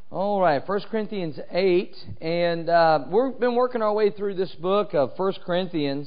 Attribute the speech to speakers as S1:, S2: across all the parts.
S1: All right, 1 Corinthians 8, and we've been working our way through this book of 1 Corinthians,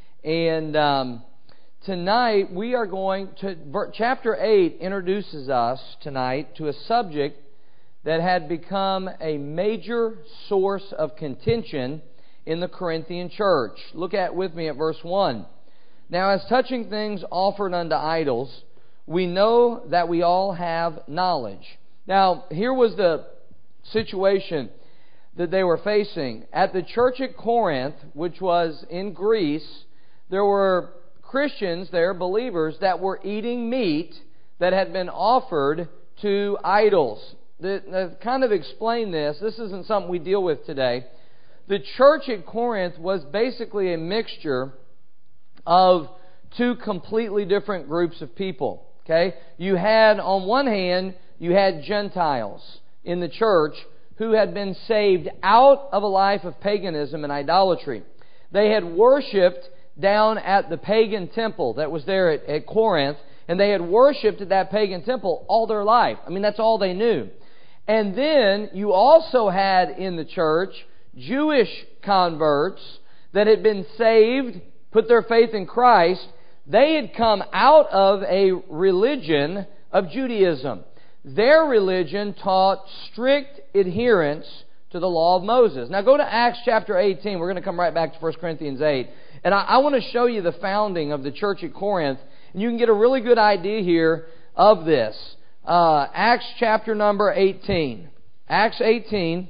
S1: and tonight we are going to, chapter 8 introduces us tonight to a subject that had become a major source of contention in the Corinthian church. Look with me at verse 1. Now, as touching things offered unto idols, we know that we all have knowledge. Now, here was the situation that they were facing. At the church at Corinth, which was in Greece, there were Christians there, believers, that were eating meat that had been offered to idols. To kind of explain this isn't something we deal with today. The church at Corinth was basically a mixture of two completely different groups of people. Okay? You had, on one hand, you had Gentiles in the church who had been saved out of a life of paganism and idolatry. They had worshipped down at the pagan temple that was there at Corinth, and they had worshipped at that pagan temple all their life. I mean, that's all they knew. And then you also had in the church Jewish converts that had been saved, put their faith in Christ. They had come out of a religion of Judaism. Their religion taught strict adherence to the law of Moses. Now go to Acts chapter 18. We're going to come right back to 1 Corinthians 8. And I want to show you the founding of the church at Corinth. And you can get a really good idea here of this. Acts chapter number 18. Acts 18.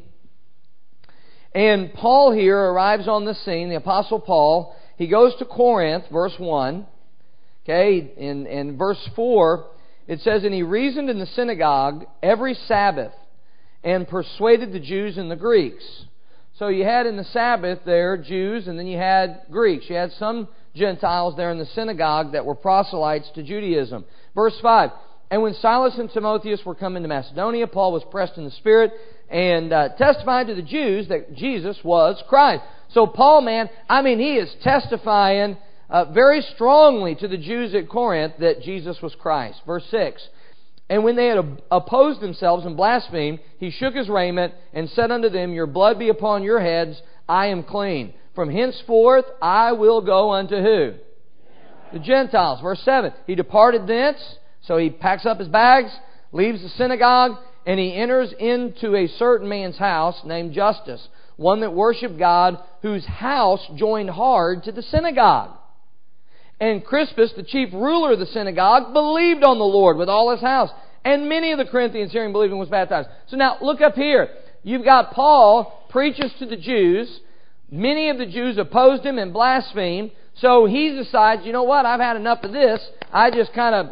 S1: And Paul here arrives on the scene, the Apostle Paul. He goes to Corinth, verse 1. Okay, in verse 4, it says, "And he reasoned in the synagogue every Sabbath, and persuaded the Jews and the Greeks." So you had in the Sabbath there Jews, and then you had Greeks. You had some Gentiles there in the synagogue that were proselytes to Judaism. Verse 5, "And when Silas and Timotheus were come into Macedonia, Paul was pressed in the Spirit, and testified to the Jews that Jesus was Christ." So Paul, he is testifying very strongly to the Jews at Corinth that Jesus was Christ. Verse 6, "And when they had opposed themselves and blasphemed, he shook his raiment and said unto them, Your blood be upon your heads, I am clean. From henceforth I will go unto" who? The Gentiles. Verse 7, "He departed thence," so he packs up his bags, leaves the synagogue, and he enters into a certain man's house named Justus, one that worshipped God, whose house joined hard to the synagogue. And Crispus, the chief ruler of the synagogue, believed on the Lord with all his house. And many of the Corinthians hearing believing was baptized." So now look up here. You've got Paul preaches to the Jews. Many of the Jews opposed him and blasphemed. So he decides, you know what, I've had enough of this. I just kind of,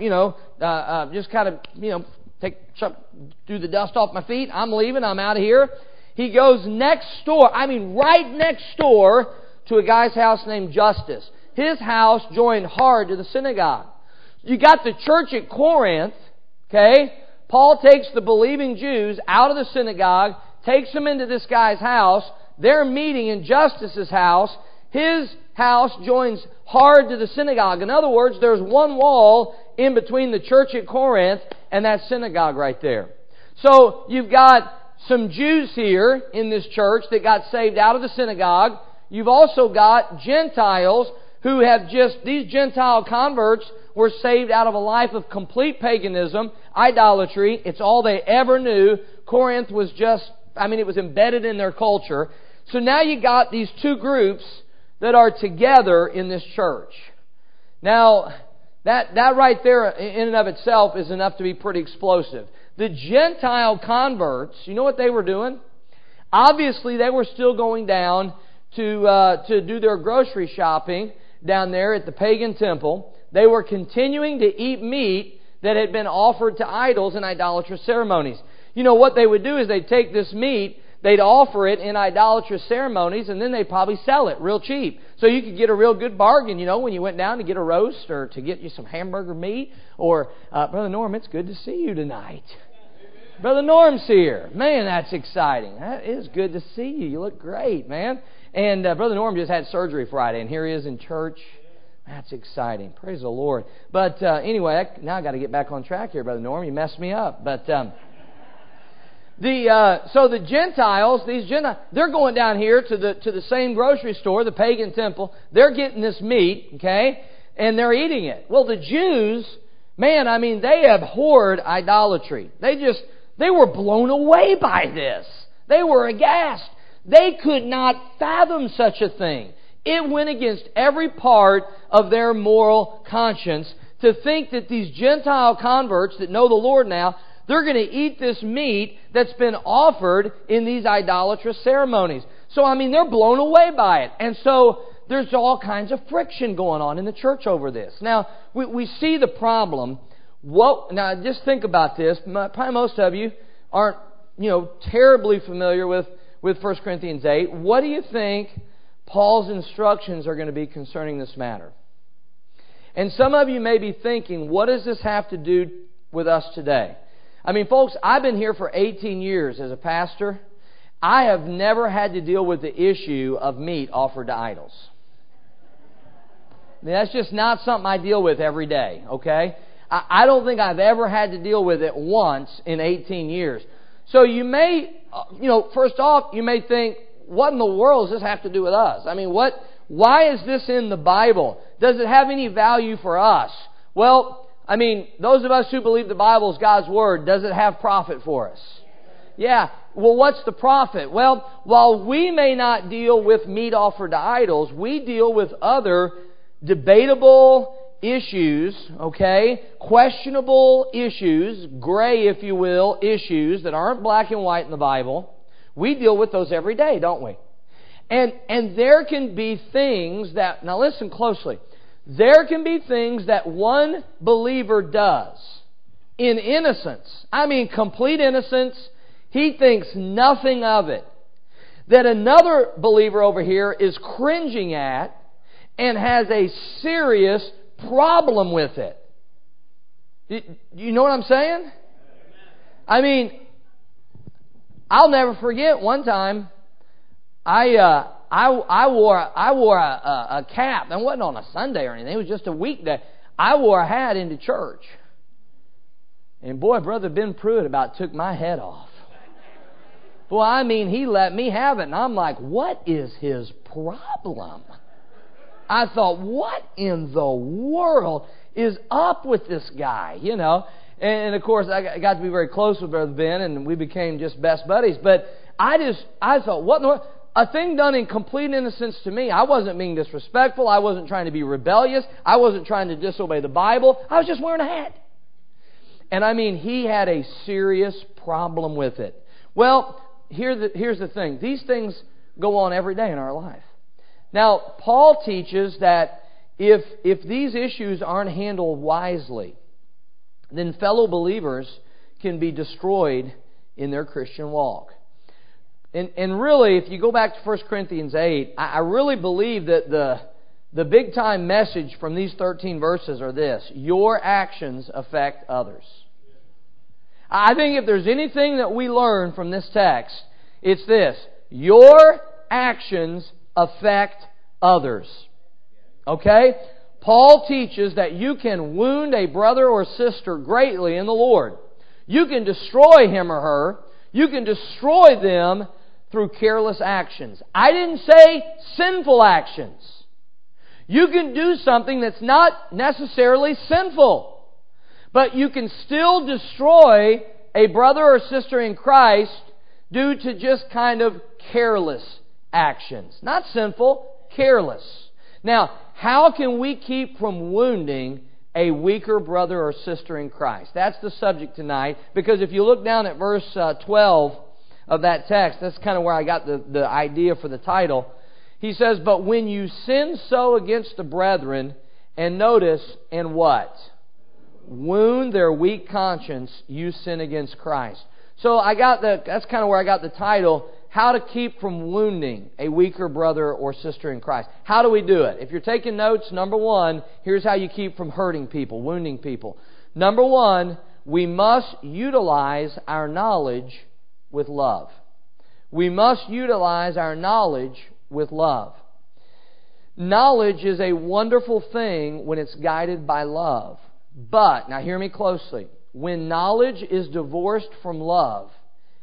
S1: do the dust off my feet. I'm leaving. I'm out of here. He goes next door. Right next door to a guy's house named Justus. His house joined hard to the synagogue. You got the church at Corinth, okay? Paul takes the believing Jews out of the synagogue, takes them into this guy's house. They're meeting in Justus's house. His house joins hard to the synagogue. In other words, there's one wall in between the church at Corinth and that synagogue right there. So you've got some Jews here in this church that got saved out of the synagogue. You've also got Gentiles who have these Gentile converts were saved out of a life of complete paganism, idolatry. It's all they ever knew. Corinth was it was embedded in their culture. So now you got these two groups that are together in this church. Now, that right there in and of itself is enough to be pretty explosive. The Gentile converts, you know what they were doing? Obviously, they were still going down to do their grocery shopping down there at the pagan temple. They were continuing to eat meat that had been offered to idols in idolatrous ceremonies. You know, what they would do is they'd take this meat, they'd offer it in idolatrous ceremonies, and then they'd probably sell it real cheap. So you could get a real good bargain, when you went down to get a roast or to get you some hamburger meat. Or, Brother Norm, it's good to see you tonight. Brother Norm's here. Man, that's exciting. That is good to see you. You look great, man. And Brother Norm just had surgery Friday, and here he is in church. That's exciting. Praise the Lord. But anyway, now I got to get back on track here, Brother Norm. You messed me up. But So the Gentiles, they're going down here to the same grocery store, the pagan temple. They're getting this meat, okay, and they're eating it. Well, the Jews, man, I mean, they abhorred idolatry. They were blown away by this. They were aghast. They could not fathom such a thing. It went against every part of their moral conscience to think that these Gentile converts that know the Lord now, they're going to eat this meat that's been offered in these idolatrous ceremonies. So, I mean, they're blown away by it. And so, there's all kinds of friction going on in the church over this. Now, we see the problem. Now, just think about this. Probably most of you aren't, terribly familiar with 1 Corinthians 8. What do you think Paul's instructions are going to be concerning this matter? And some of you may be thinking, what does this have to do with us today? I mean, folks, I've been here for 18 years as a pastor. I have never had to deal with the issue of meat offered to idols. I mean, that's just not something I deal with every day, okay? I don't think I've ever had to deal with it once in 18 years. So you may, first off, you may think, what in the world does this have to do with us? I mean, why is this in the Bible? Does it have any value for us? Well, I mean, those of us who believe the Bible is God's Word, does it have profit for us? Yeah. Well, what's the profit? Well, while we may not deal with meat offered to idols, we deal with other debatable issues, okay? Questionable issues, gray, if you will, issues that aren't black and white in the Bible. We deal with those every day, don't we? And there can be things that, now listen closely, there can be things that one believer does in innocence. I mean, complete innocence. He thinks nothing of it. That another believer over here is cringing at and has a serious problem with it. You know what I'm saying? I mean, I'll never forget one time I wore a cap. It wasn't on a Sunday or anything. It was just a weekday. I wore a hat into church. And boy, Brother Ben Pruitt about took my head off. Boy, I mean, he let me have it. And I'm like, what is his problem? I thought, what in the world is up with this guy? And of course, I got to be very close with Brother Ben, and we became just best buddies. But I thought, what in the world? A thing done in complete innocence to me. I wasn't being disrespectful. I wasn't trying to be rebellious. I wasn't trying to disobey the Bible. I was just wearing a hat. And I mean, he had a serious problem with it. Well, here's the thing. These things go on every day in our life. Now, Paul teaches that if these issues aren't handled wisely, then fellow believers can be destroyed in their Christian walk. And really, if you go back to 1 Corinthians 8, I really believe that the big time message from these 13 verses are this: your actions affect others. I think if there's anything that we learn from this text, it's this: your actions affect others. Okay? Paul teaches that you can wound a brother or sister greatly in the Lord. You can destroy him or her. You can destroy them through careless actions. I didn't say sinful actions. You can do something that's not necessarily sinful, but you can still destroy a brother or sister in Christ due to just kind of careless actions. Not sinful, careless. Now, how can we keep from wounding a weaker brother or sister in Christ? That's the subject tonight, because if you look down at verse 12 of that text, that's kind of where I got the idea for the title. He says, but when you sin so against the brethren, and notice, and what? Wound their weak conscience, you sin against Christ. So that's kind of where I got the title, how to keep from wounding a weaker brother or sister in Christ. How do we do it? If you're taking notes, number one, here's how you keep from hurting people, wounding people. Number one, we must utilize our knowledge with love. We must utilize our knowledge with love. Knowledge is a wonderful thing when it's guided by love. But, now hear me closely, when knowledge is divorced from love,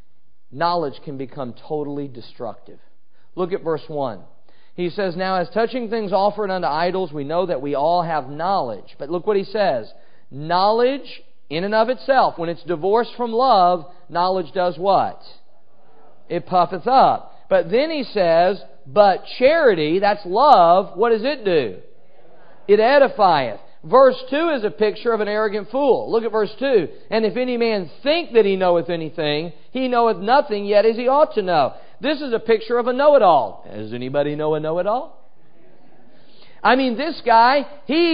S1: knowledge can become totally destructive. Look at verse 1. He says, "Now as touching things offered unto idols, we know that we all have knowledge." But look what he says. Knowledge, in and of itself, when it's divorced from love, knowledge does what? It puffeth up. But then he says, but charity, that's love, what does it do? It edifieth. Verse 2 is a picture of an arrogant fool. Look at verse 2. "And if any man think that he knoweth anything, he knoweth nothing yet as he ought to know." This is a picture of a know-it-all. Does anybody know a know-it-all? I mean, this guy,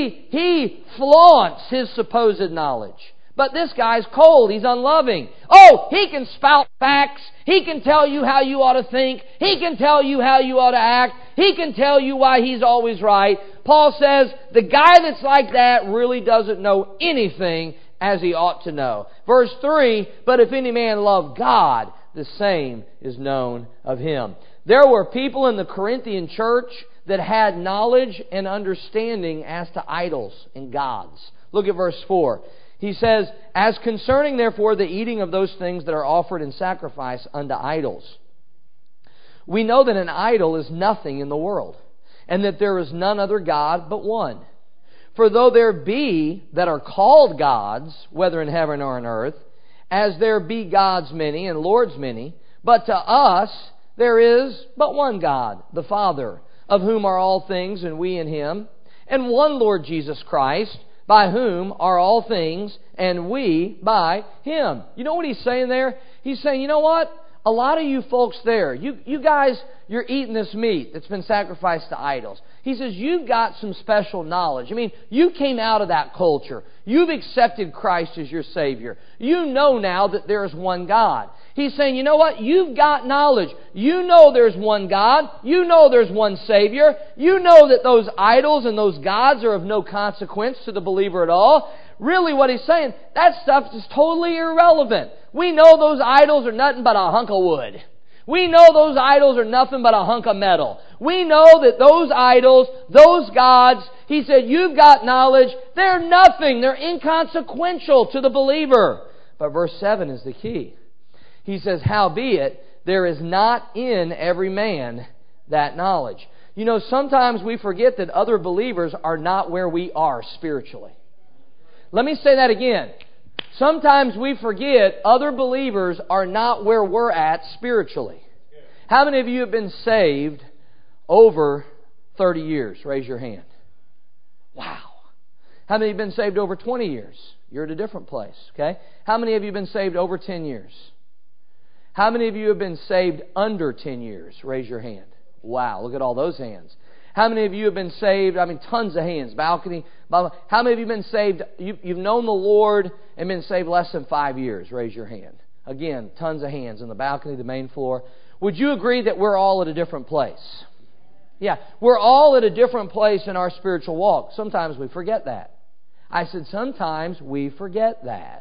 S1: he flaunts his supposed knowledge. But this guy's cold. He's unloving. Oh, he can spout facts. He can tell you how you ought to think. He can tell you how you ought to act. He can tell you why he's always right. Paul says the guy that's like that really doesn't know anything as he ought to know. Verse 3, "But if any man love God, the same is known of him." There were people in the Corinthian church that had knowledge and understanding as to idols and gods. Look at verse 4. He says, "As concerning therefore the eating of those things that are offered in sacrifice unto idols, we know that an idol is nothing in the world, and that there is none other God but one. For though there be that are called gods, whether in heaven or on earth, as there be gods many and lords many, but to us there is but one God, the Father, of whom are all things, and we in Him, and one Lord Jesus Christ, by whom are all things, and we by Him." You know what he's saying there? He's saying, you know what? A lot of you folks there, you guys, you're eating this meat that's been sacrificed to idols. He says, you've got some special knowledge. I mean, you came out of that culture. You've accepted Christ as your Savior. You know now that there is one God. He's saying, you know what? You've got knowledge. You know there's one God. You know there's one Savior. You know that those idols and those gods are of no consequence to the believer at all. Really what he's saying, that stuff is totally irrelevant. We know those idols are nothing but a hunk of wood. We know those idols are nothing but a hunk of metal. We know that those idols, those gods, he said, you've got knowledge. They're nothing. They're inconsequential to the believer. But verse 7 is the key. He says, "Howbeit, there is not in every man that knowledge." You know, sometimes we forget that other believers are not where we are spiritually. Let me say that again. Sometimes we forget other believers are not where we're at spiritually. How many of you have been saved over 30 years? Raise your hand. Wow. How many have been saved over 20 years? You're at a different place, okay? How many of you have been saved over 10 years? How many of you have been saved under 10 years? Raise your hand. Wow, look at all those hands. How many of you have been saved? I mean, tons of hands. Balcony. How many of you have been saved? You've known the Lord and been saved less than 5 years. Raise your hand. Again, tons of hands in the balcony, the main floor. Would you agree that we're all at a different place? Yeah, we're all at a different place in our spiritual walk. Sometimes we forget that. I said sometimes we forget that.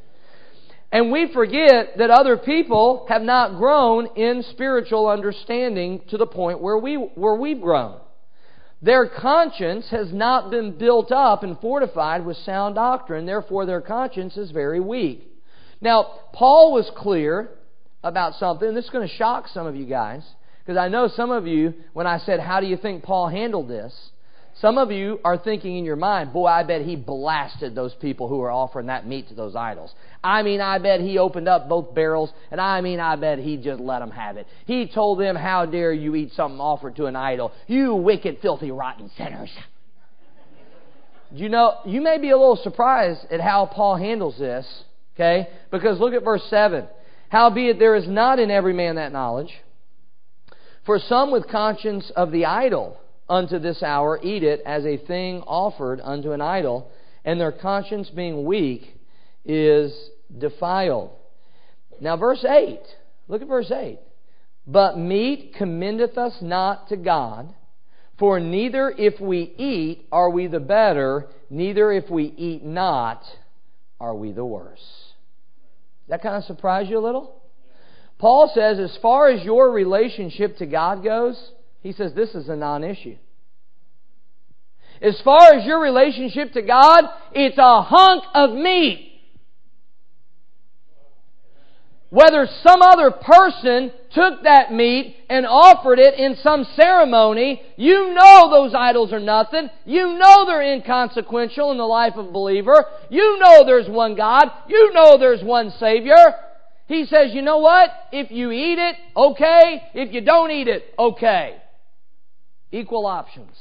S1: And we forget that other people have not grown in spiritual understanding to the point where we've grown. Their conscience has not been built up and fortified with sound doctrine. Therefore, their conscience is very weak. Now, Paul was clear about something. This is going to shock some of you guys. Because I know some of you, when I said, how do you think Paul handled this? Some of you are thinking in your mind, boy, I bet he blasted those people who were offering that meat to those idols. I mean, I bet he opened up both barrels, and I bet he just let them have it. He told them, how dare you eat something offered to an idol? You wicked, filthy, rotten sinners. You know, you may be a little surprised at how Paul handles this, okay? Because look at verse 7. Howbeit there is not in every man that knowledge. For some with conscience of the idol unto this hour eat it as a thing offered unto an idol, and their conscience being weak is defiled. Now verse 8. Look at verse 8. But meat commendeth us not to God, for neither if we eat are we the better, neither if we eat not are we the worse. That kind of surprise you a little? Paul says, as far as your relationship to God goes, he says this is a non-issue. As far as your relationship to God, it's a hunk of meat. Whether some other person took that meat and offered it in some ceremony, you know those idols are nothing. You know they're inconsequential in the life of a believer. You know there's one God. You know there's one Savior. He says, you know what? If you eat it, okay. If you don't eat it, okay. Equal options.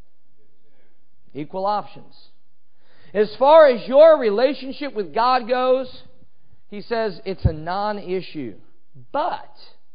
S1: Equal options. As far as your relationship with God goes, he says it's a non-issue. But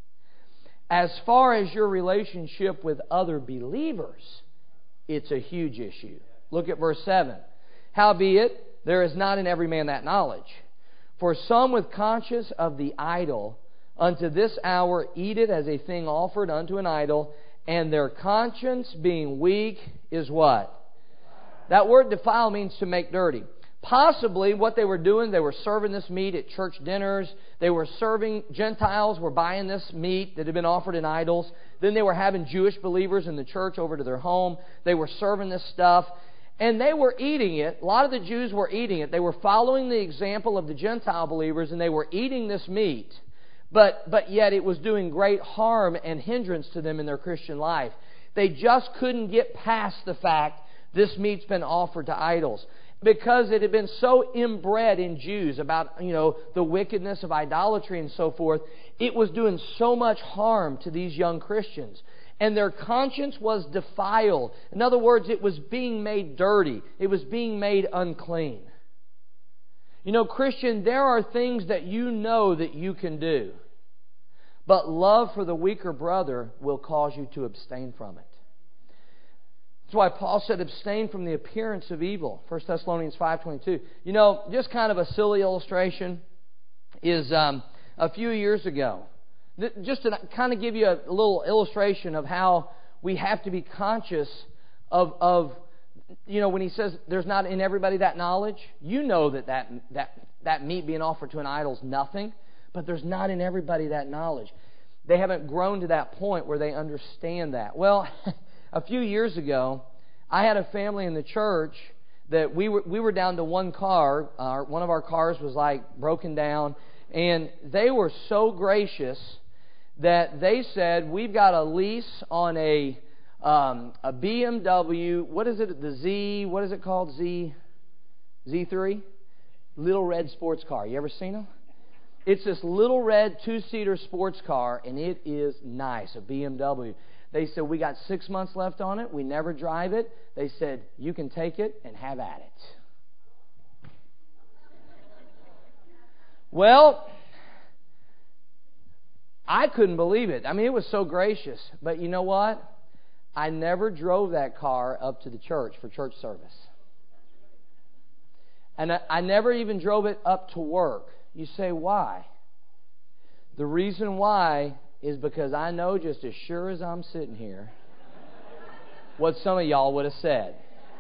S1: as far as your relationship with other believers, it's a huge issue. Look at verse 7. Howbeit, there is not in every man that knowledge. For some with conscience of the idol, unto this hour eat it as a thing offered unto an idol, and their conscience being weak is what? That word defile means to make dirty. Possibly what they were doing, they were serving this meat at church dinners. They were serving, Gentiles were buying this meat that had been offered in idols. Then they were having Jewish believers in the church over to their home. They were serving this stuff. And they were eating it. A lot of the Jews were eating it. They were following the example of the Gentile believers, and they were eating this meat. But yet it was doing great harm and hindrance to them in their Christian life. They just couldn't get past the fact this meat's been offered to idols. Because it had been so inbred in Jews about, the wickedness of idolatry and so forth, it was doing so much harm to these young Christians. And their conscience was defiled. In other words, it was being made dirty. It was being made unclean. Christian, there are things that you know that you can do. But love for the weaker brother will cause you to abstain from it. That's why Paul said, abstain from the appearance of evil. 1 Thessalonians 5:22. Just kind of a silly illustration is a few years ago. Just to kind of give you a little illustration of how we have to be conscious of when he says there's not in everybody that knowledge. You know that meat being offered to an idol is nothing, but there's not in everybody that knowledge. They haven't grown to that point where they understand that. Well, a few years ago, I had a family in the church that we were down to one car. One of our cars was broken down, and they were so gracious that they said, we've got a lease on a BMW. What is it? The Z? What is it called? Z3? Little red sports car. You ever seen them? It's this little red 2-seater sports car, and it is nice, a BMW. They said, we got 6 months left on it. We never drive it. They said, you can take it and have at it. Well, I couldn't believe it. I mean, it was so gracious. But you know what? I never drove that car up to the church for church service. And I never even drove it up to work. You say, why? The reason why is because I know just as sure as I'm sitting here what some of y'all would have said.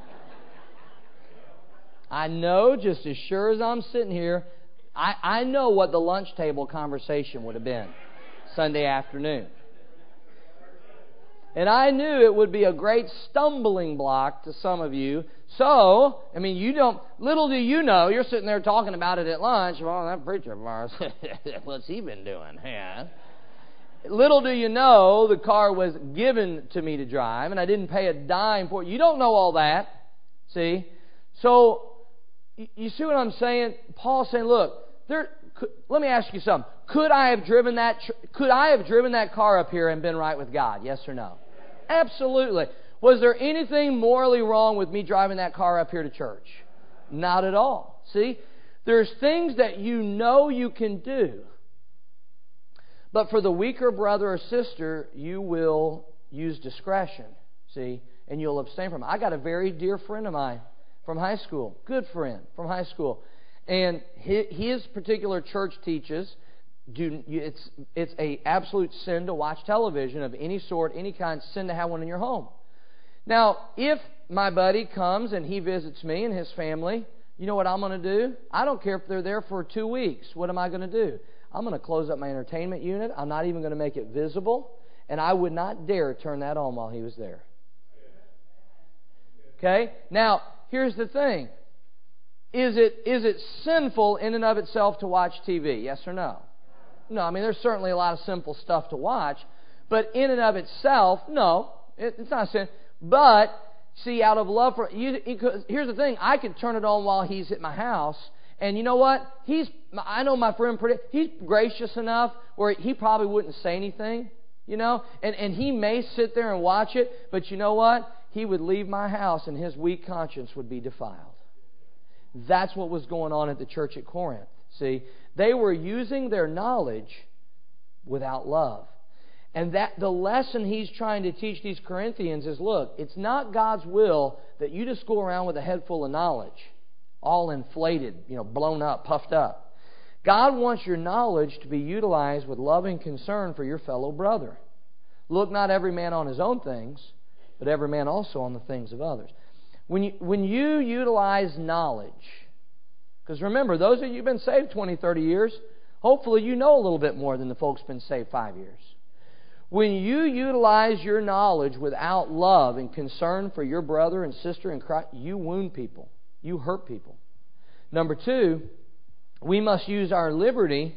S1: I know just as sure as I'm sitting here, I know what the lunch table conversation would have been Sunday afternoon. And I knew it would be a great stumbling block to some of you. So, little do you know, you're sitting there talking about it at lunch. Well, that preacher of ours, what's he been doing? Yeah. Little do you know, the car was given to me to drive, and I didn't pay a dime for it. You don't know all that. See? So, you see what I'm saying? Paul's saying, look, let me ask you something. Could I have driven that car up here and been right with God? Yes or no? Absolutely. Was there anything morally wrong with me driving that car up here to church? Not at all. See? There's things that you know you can do. But for the weaker brother or sister, you will use discretion. See? And you'll abstain from it. I got a very dear friend of mine from high school. Good friend from high school. And his particular church teaches it's a absolute sin to watch television of any sort, any kind, sin to have one in your home. Now, if my buddy comes and he visits me and his family, you know what I'm going to do? I don't care if they're there for 2 weeks. What am I going to do? I'm going to close up my entertainment unit. I'm not even going to make it visible. And I would not dare turn that on while he was there. Okay? Now, here's the thing. Is it sinful in and of itself to watch TV? Yes or no? No, I mean, there's certainly a lot of simple stuff to watch. But in and of itself, no, it's not sin. But, see, out of love for you, here's the thing. I could turn it on while he's at my house. And you know what? I know my friend he's gracious enough where he probably wouldn't say anything, you know. And he may sit there and watch it. But you know what? He would leave my house and his weak conscience would be defiled. That's what was going on at the church at Corinth. See, they were using their knowledge without love. And that the lesson he's trying to teach these Corinthians is, look, it's not God's will that you just go around with a head full of knowledge, all inflated, blown up, puffed up. God wants your knowledge to be utilized with loving concern for your fellow brother. Look not every man on his own things, but every man also on the things of others. When you utilize knowledge, because remember, those of you who've been saved 20, 30 years, hopefully you know a little bit more than the folks who've been saved 5 years. When you utilize your knowledge without love and concern for your brother and sister in Christ, you wound people. You hurt people. Number two, we must use our liberty.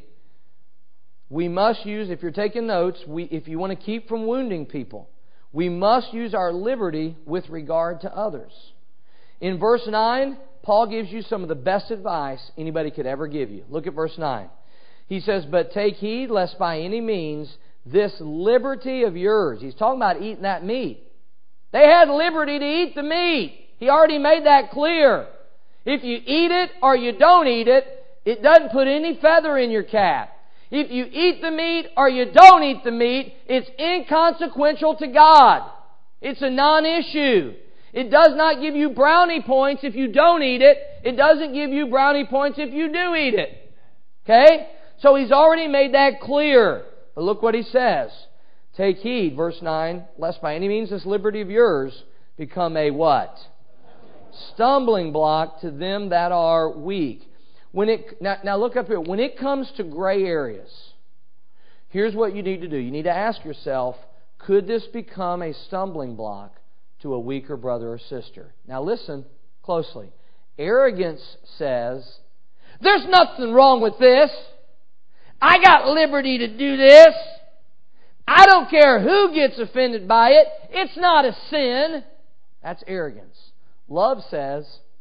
S1: We must use, if you're taking notes, if you want to keep from wounding people, we must use our liberty with regard to others. In verse 9, Paul gives you some of the best advice anybody could ever give you. Look at verse 9. He says, "But take heed lest by any means this liberty of yours..." He's talking about eating that meat. They had liberty to eat the meat. He already made that clear. If you eat it or you don't eat it, it doesn't put any feather in your cap. If you eat the meat or you don't eat the meat, it's inconsequential to God. It's a non-issue. It does not give you brownie points if you don't eat it. It doesn't give you brownie points if you do eat it. Okay? So he's already made that clear. But look what he says. Take heed, verse 9, lest by any means this liberty of yours become a what? Stumbling block to them that are weak. Now look up here. When it comes to gray areas, here's what you need to do. You need to ask yourself, could this become a stumbling block to a weaker brother or sister? Now listen closely. Arrogance says, there's nothing wrong with this. I got liberty to do this. I don't care who gets offended by it. It's not a sin. That's arrogance. Love says,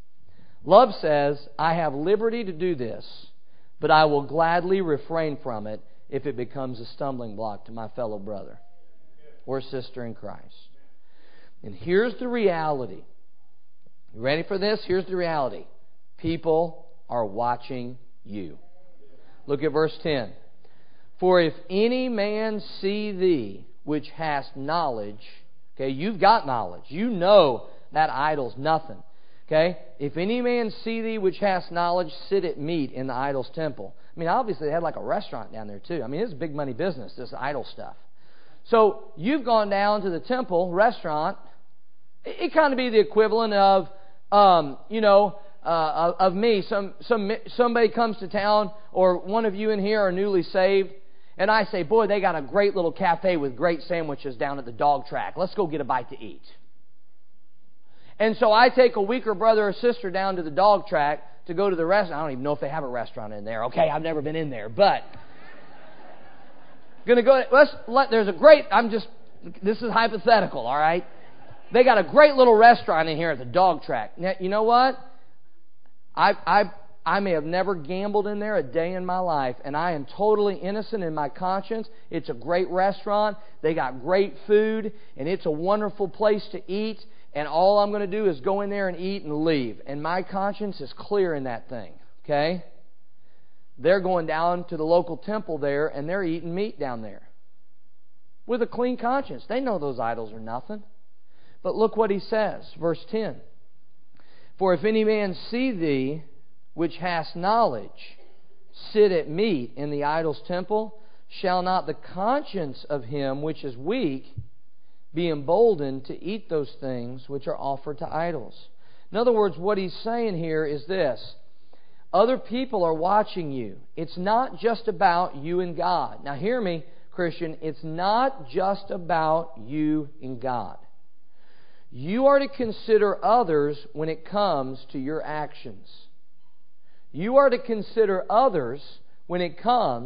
S1: I have liberty to do this, but I will gladly refrain from it if it becomes a stumbling block to my fellow brother or sister in Christ. And here's the reality. You ready for this? Here's the reality. People are watching you. Look at verse 10. "For if any man see thee, which hast knowledge..." Okay, you've got knowledge. You know that idol's nothing. Okay? "If any man see thee, which hast knowledge, sit at meat in the idol's temple." I mean, obviously they had like a restaurant down there too. I mean, it's a big money business, this idol stuff. So you've gone down to the temple restaurant. It kind of be the equivalent of, of me. Somebody comes to town, or one of you in here are newly saved, and I say, "Boy, they got a great little cafe with great sandwiches down at the dog track. Let's go get a bite to eat." And so I take a weaker brother or sister down to the dog track to go to the restaurant. I don't even know if they have a restaurant in there. Okay, I've never been in there, but gonna go. There's a great. This is hypothetical, all right? They got a great little restaurant in here at the dog track. Now, you know what? I may have never gambled in there a day in my life, and I am totally innocent in my conscience. It's a great restaurant. They got great food, and it's a wonderful place to eat. And all I'm going to do is go in there and eat and leave. And my conscience is clear in that thing. Okay? They're going down to the local temple there, and they're eating meat down there with a clean conscience. They know those idols are nothing. But look what he says, verse 10. "For if any man see thee, which hast knowledge, sit at meat in the idol's temple, shall not the conscience of him which is weak be emboldened to eat those things which are offered to idols?" In other words, what he's saying here is this. Other people are watching you. It's not just about you and God. Now hear me, Christian. It's not just about you and God. You are to consider others when it comes to your actions. You are to consider others when it comes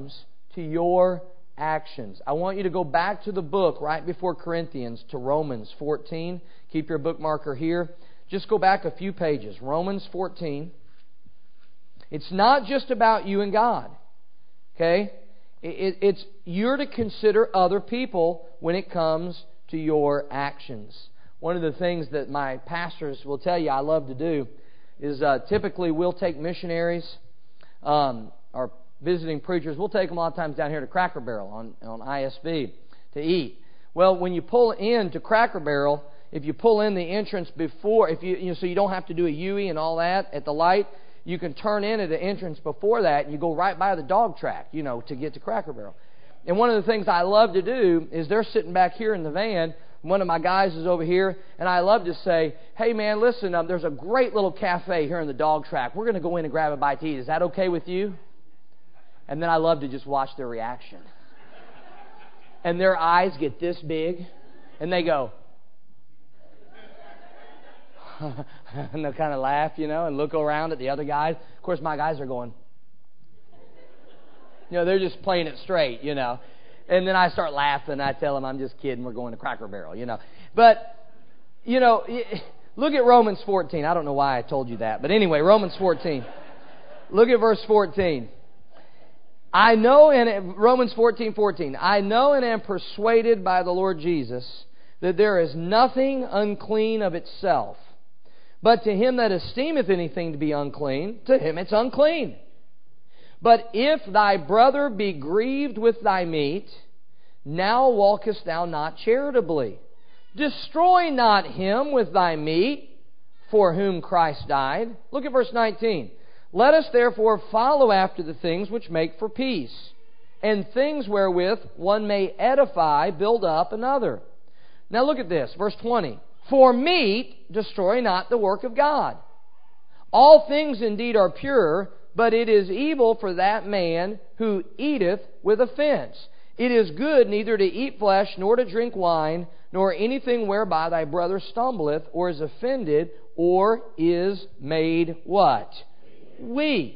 S1: to your actions. I want you to go back to the book right before Corinthians to Romans 14. Keep your bookmarker here. Just go back a few pages. Romans 14. It's not just about you and God. Okay? It's you're to consider other people when it comes to your actions. One of the things that my pastors will tell you I love to do is typically we'll take missionaries or visiting preachers. We'll take them a lot of times down here to Cracker Barrel on ISB to eat. Well, when you pull in to Cracker Barrel, if you pull in the entrance before, so you don't have to do a UE and all that at the light, you can turn in at the entrance before that, and you go right by the dog track, to get to Cracker Barrel. And one of the things I love to do is they're sitting back here in the van. One of my guys is over here, and I love to say, hey, man, listen, there's a great little cafe here in the dog track. We're going to go in and grab a bite to eat. Is that okay with you? And then I love to just watch their reaction. And their eyes get this big, and they go, and they'll kind of laugh, and look around at the other guys. Of course, my guys are going, they're just playing it straight, And then I start laughing. I tell them I'm just kidding. We're going to Cracker Barrel, But, look at Romans 14. I don't know why I told you that. But anyway, Romans 14. Look at verse 14. Romans 14:14. I know and am persuaded by the Lord Jesus that there is nothing unclean of itself. But to him that esteemeth anything to be unclean, to him it's unclean. But if thy brother be grieved with thy meat, now walkest thou not charitably. Destroy not him with thy meat, for whom Christ died. Look at verse 19. Let us therefore follow after the things which make for peace, and things wherewith one may edify, build up another. Now look at this, verse 20. For meat destroy not the work of God. All things indeed are pure, but it is evil for that man who eateth with offense. It is good neither to eat flesh, nor to drink wine, nor anything whereby thy brother stumbleth, or is offended, or is made what? Weak.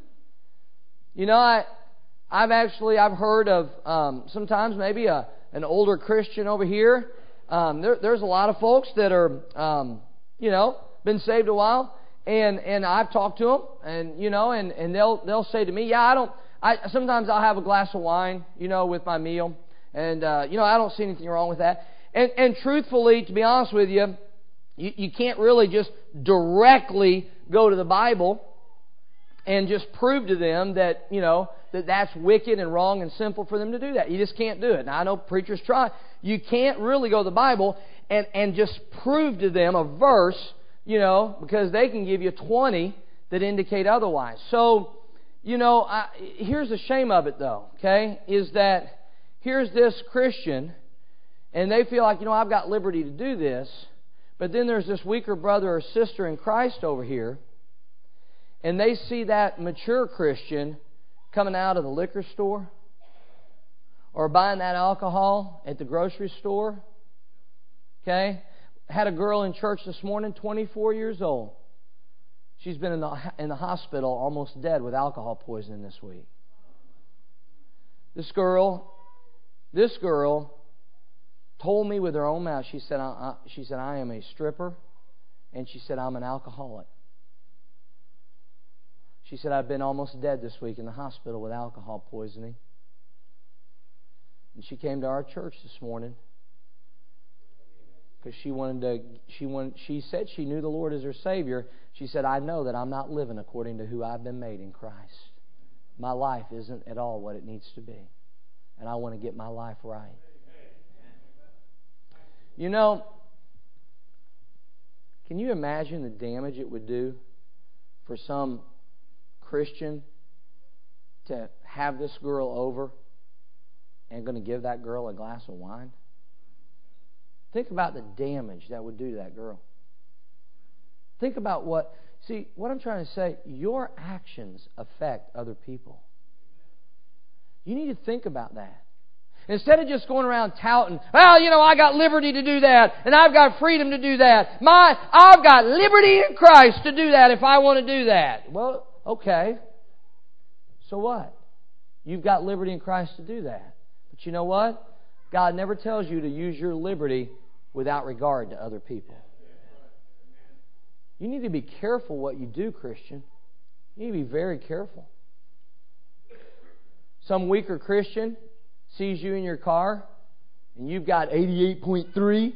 S1: I've heard of sometimes maybe an older Christian over here. There's a lot of folks that are been saved a while, and I've talked to them, and they'll say to me, sometimes I'll have a glass of wine, with my meal, and I don't see anything wrong with that. And truthfully, to be honest with you, you can't really just directly go to the Bible and just prove to them that, that's wicked and wrong and sinful for them to do that. You just can't do it. Now, I know preachers try. You can't really go to the Bible and just prove to them a verse, because they can give you 20 that indicate otherwise. So, here's the shame of it, though, okay, is that here's this Christian, and they feel like, I've got liberty to do this, but then there's this weaker brother or sister in Christ over here, and they see that mature Christian coming out of the liquor store or buying that alcohol at the grocery store. Okay? Had a girl in church this morning, 24 years old. She's been in the hospital almost dead with alcohol poisoning this week. This girl told me with her own mouth, she said, I am a stripper, and she said, I'm an alcoholic. She said, I've been almost dead this week in the hospital with alcohol poisoning. And she came to our church this morning because she said she knew the Lord as her Savior. She said, I know that I'm not living according to who I've been made in Christ. My life isn't at all what it needs to be. And I want to get my life right. Can you imagine the damage it would do for some Christian to have this girl over and going to give that girl a glass of wine? Think about the damage that would do to that girl. Think about what I'm trying to say, your actions affect other people. You need to think about that. Instead of just going around touting, I got liberty to do that, and I've got freedom to do that. I've got liberty in Christ to do that if I want to do that. Well, okay. So what? You've got liberty in Christ to do that. But you know what? God never tells you to use your liberty without regard to other people. You need to be careful what you do, Christian. You need to be very careful. Some weaker Christian sees you in your car and you've got 88.3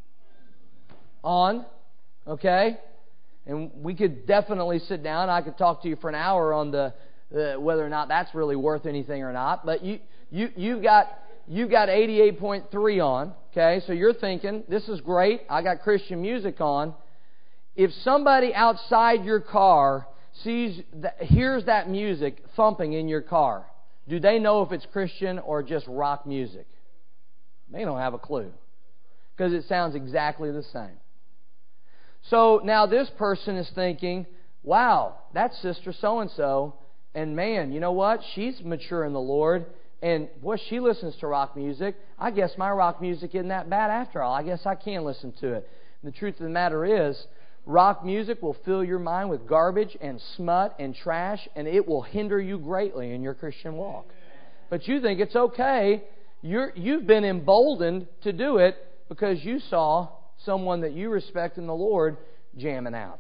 S1: on, okay? And we could definitely sit down. I could talk to you for an hour on the whether or not that's really worth anything or not. But you've got 88.3 on, okay? So you're thinking, this is great. I got Christian music on. If somebody outside your car hears that music thumping in your car, do they know if it's Christian or just rock music? They don't have a clue, because it sounds exactly the same. So now this person is thinking, wow, that's Sister so-and-so, and man, you know what? She's mature in the Lord, and boy, she listens to rock music. I guess my rock music isn't that bad after all. I guess I can listen to it. And the truth of the matter is, rock music will fill your mind with garbage and smut and trash, and it will hinder you greatly in your Christian walk. But you think it's okay. You've been emboldened to do it because you saw someone that you respect in the Lord jamming out.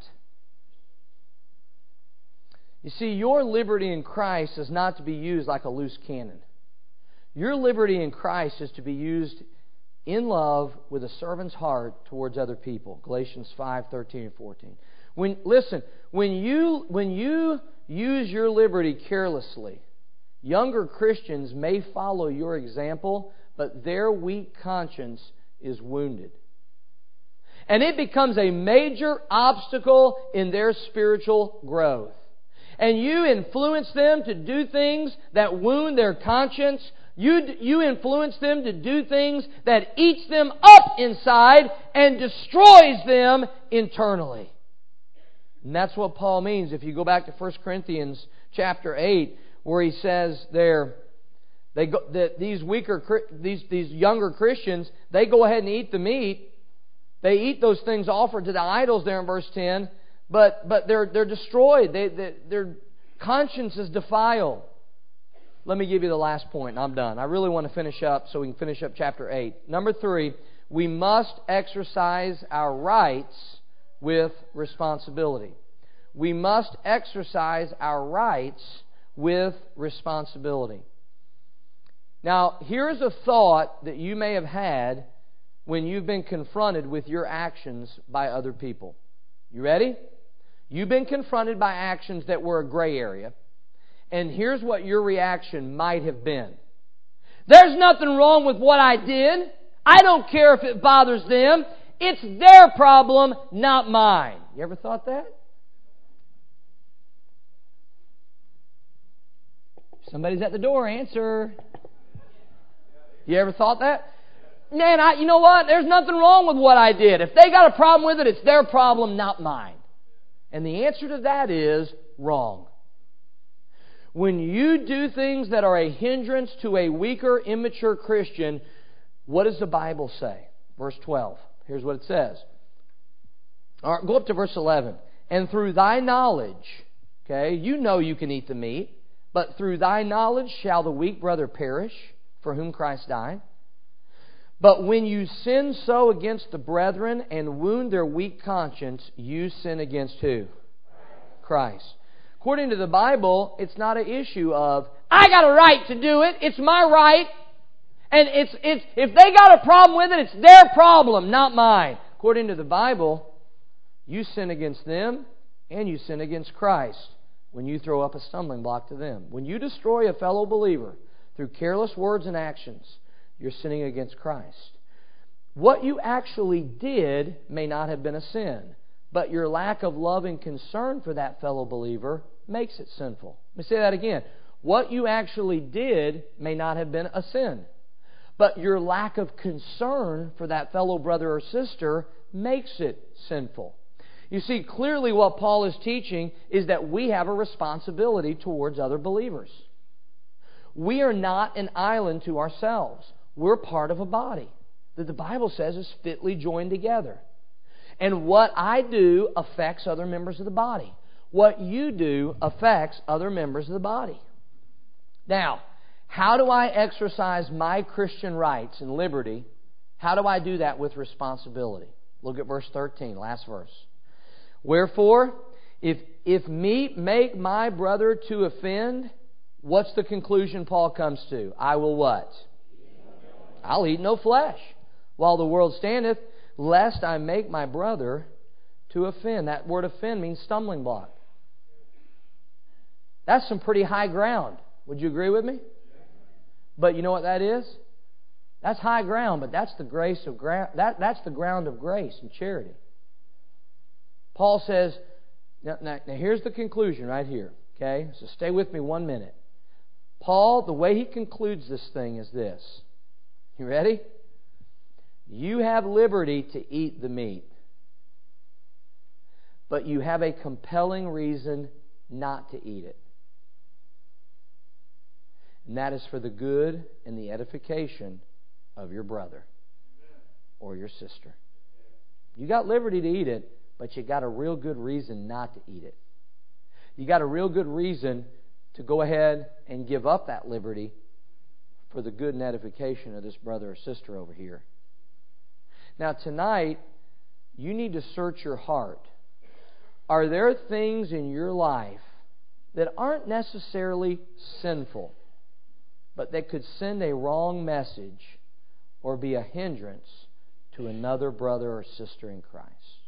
S1: You see, your liberty in Christ is not to be used like a loose cannon. Your liberty in Christ is to be used in love with a servant's heart towards other people. Galatians 5:13 and 14. When you use your liberty carelessly, younger Christians may follow your example, but their weak conscience is wounded. And it becomes a major obstacle in their spiritual growth. And you influence them to do things that wound their conscience. You influence them to do things that eats them up inside and destroys them internally. And that's what Paul means. If you go back to 1 Corinthians chapter 8, where he says there, that these younger Christians, they go ahead and eat the meat. They eat those things offered to the idols there in verse 10, but they're destroyed. Their conscience is defiled. Let me give you the last point, and I'm done. I really want to finish up so we can finish up chapter 8. Number 3, we must exercise our rights with responsibility. We must exercise our rights with responsibility. Now, here's a thought that you may have had when you've been confronted with your actions by other people. You ready? You've been confronted by actions that were a gray area. And here's what your reaction might have been. There's nothing wrong with what I did. I don't care if it bothers them. It's their problem, not mine. You ever thought that? Somebody's at the door. Answer. You ever thought that? Man, you know what? There's nothing wrong with what I did. If they got a problem with it, it's their problem, not mine. And the answer to that is wrong. When you do things that are a hindrance to a weaker, immature Christian, what does the Bible say? Verse 12. Here's what it says. All right, go up to verse 11. And through thy knowledge, okay, you know you can eat the meat, but through thy knowledge shall the weak brother perish, for whom Christ died. But when you sin so against the brethren and wound their weak conscience, you sin against who? Christ. According to the Bible, it's not an issue of, I got a right to do it, it's my right, and if they got a problem with it, it's their problem, not mine. According to the Bible, you sin against them and you sin against Christ when you throw up a stumbling block to them. When you destroy a fellow believer through careless words and actions, you're sinning against Christ. What you actually did may not have been a sin, but your lack of love and concern for that fellow believer makes it sinful. Let me say that again. What you actually did may not have been a sin, but your lack of concern for that fellow brother or sister makes it sinful. You see, clearly what Paul is teaching is that we have a responsibility towards other believers. We are not an island to ourselves. We're part of a body that the Bible says is fitly joined together. And what I do affects other members of the body. What you do affects other members of the body. Now, How do I exercise my Christian rights and liberty? How do I do that with responsibility? Look at verse 13, last verse. Wherefore, if meat make my brother to offend, what's the conclusion Paul comes to? I will what? I'll eat no flesh while the world standeth, lest I make my brother to offend. That word offend means stumbling block. That's some pretty high ground. Would you agree with me? But you know what that is? That's high ground, but that's the grace of that's the ground of grace and charity. Paul says, now here's the conclusion right here. Okay? So stay with me 1 minute. Paul, the way he concludes this thing is this. You ready? You have liberty to eat the meat, but you have a compelling reason not to eat it. And that is for the good and the edification of your brother or your sister. You got liberty to eat it, but you got a real good reason not to eat it. You got a real good reason to go ahead and give up that liberty for the good and edification of this brother or sister over here. Now tonight, you need to search your heart. Are there things in your life that aren't necessarily sinful, but that could send a wrong message or be a hindrance to another brother or sister in Christ?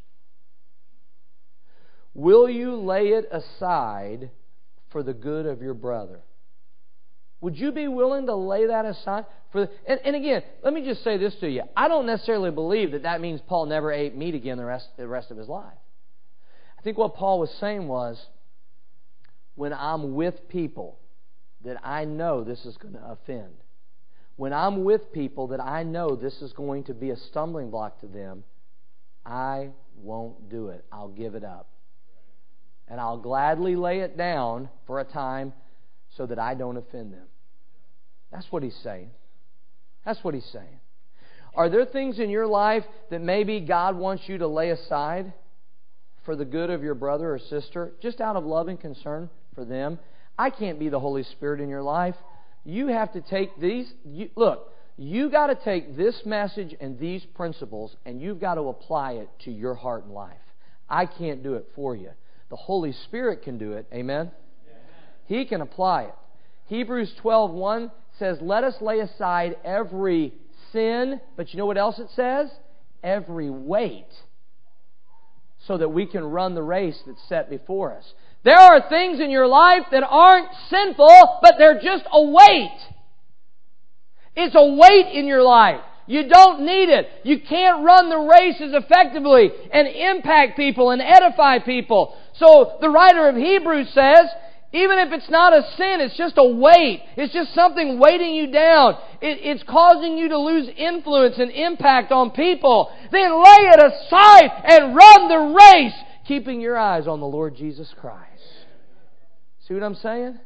S1: Will you lay it aside for the good of your brother? Would you be willing to lay that aside? And again, let me just say this to you. I don't necessarily believe that means Paul never ate meat again the rest of his life. I think what Paul was saying was, when I'm with people that I know this is going to offend, when I'm with people that I know this is going to be a stumbling block to them, I won't do it. I'll give it up. And I'll gladly lay it down for a time so that I don't offend them. That's what he's saying. That's what he's saying. Are there things in your life that maybe God wants you to lay aside for the good of your brother or sister, just out of love and concern for them? I can't be the Holy Spirit in your life. You have to take these. You got to take this message and these principles, and you've got to apply it to your heart and life. I can't do it for you. The Holy Spirit can do it. Amen? He can apply it. Hebrews 12:1 says, let us lay aside every sin, but you know what else it says? Every weight, so that we can run the race that's set before us. There are things in your life that aren't sinful, but they're just a weight. It's a weight in your life. You don't need it. You can't run the races effectively and impact people and edify people. So the writer of Hebrews says, even if it's not a sin, it's just a weight. It's just something weighting you down. It's causing you to lose influence and impact on people. Then lay it aside and run the race, keeping your eyes on the Lord Jesus Christ. See what I'm saying?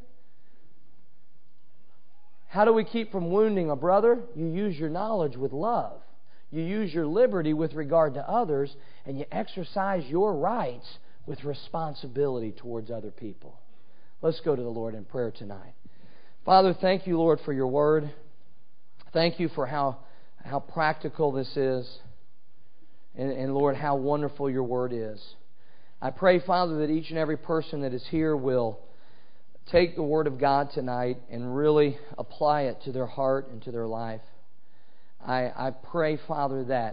S1: How do we keep from wounding a brother? You use your knowledge with love. You use your liberty with regard to others, and you exercise your rights with responsibility towards other people. Let's go to the Lord in prayer tonight. Father, thank you, Lord, for your word. Thank you for how practical this is. And Lord, how wonderful your word is. I pray, Father, that each and every person that is here will take the Word of God tonight and really apply it to their heart and to their life. I pray, Father, that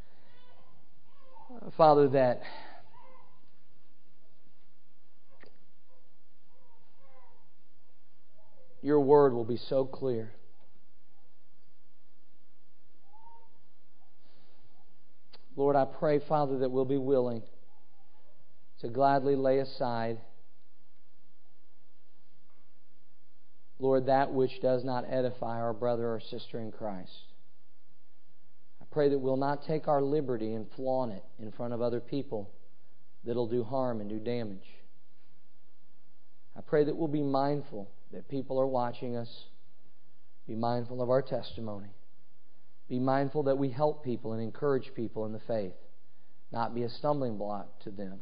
S1: your Word will be so clear. Lord, I pray, Father, that we'll be willing to gladly lay aside, Lord, that which does not edify our brother or sister in Christ. I pray that we'll not take our liberty and flaunt it in front of other people that'll do harm and do damage. I pray that we'll be mindful that people are watching us. Be mindful of our testimony. Be mindful that we help people and encourage people in the faith, not be a stumbling block to them.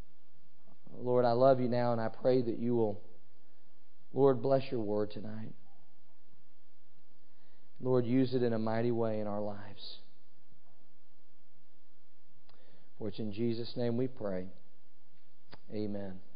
S1: Lord, I love you now, and I pray that you will, Lord, bless your word tonight. Lord, use it in a mighty way in our lives. For it's in Jesus' name we pray. Amen.